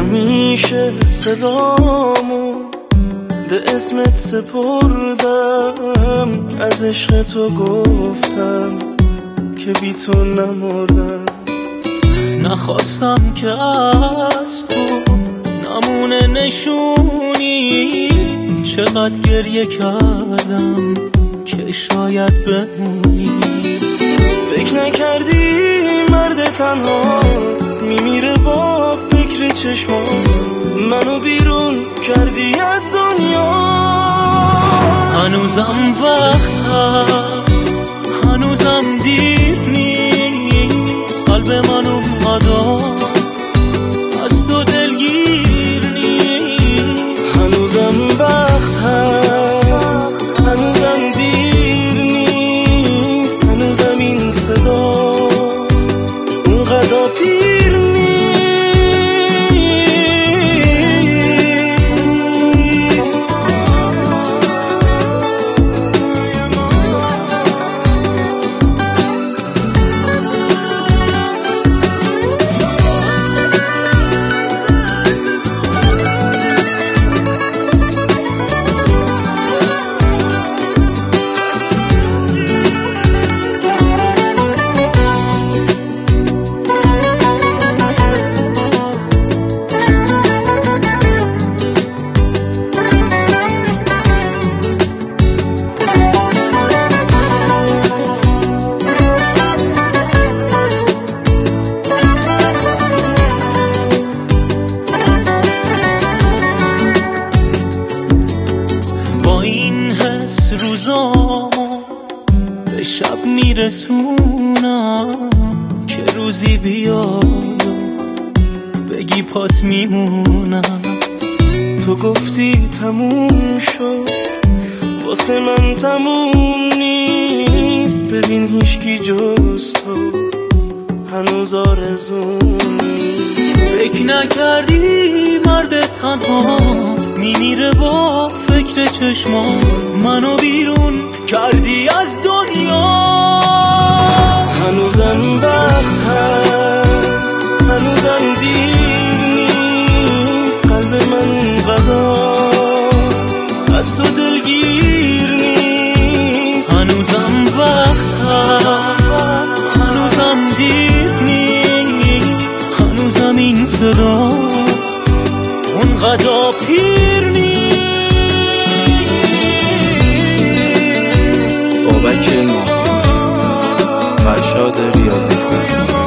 همیشه صدامو به اسمت سپردم، از عشق تو گفتم که بی تو نمردم. نخواستم که از تو نمونه نشونی، چقدر گریه کردم که شاید بمونی. فکر نکردی مرد تنهات میمیره با فکر چشمات، منو بیرون کردی از دنیا. هنوزم وقت هست، هنوزم دیر نیست، قلب من اونقدر از تو دلگیر نیست. هنوزم وقت هست، هنوزم دیر نیست، هنوزم این صدا اونقدر پیر نیست. روزامو به شب میرسونم که روزی بیای بگی پات میمونم. تو گفتی تموم شد، واسه من تموم نیست. ببین هیچکی جز تو هنوز آرزوم نیست. فکر نکردی مرد تنهات میمیره با فکر چشمات، منو بیرون کردی از دنیا. هنوزم وقت هست، هنوزم دیر نیست، قلب من اونقدر از تو دلگیر نیست. هنوزم وقت هست، هنوزم دیر نیست، هنوزم این صدا اونقدر پیر نیست. بابک فرشاد ریاضی پور.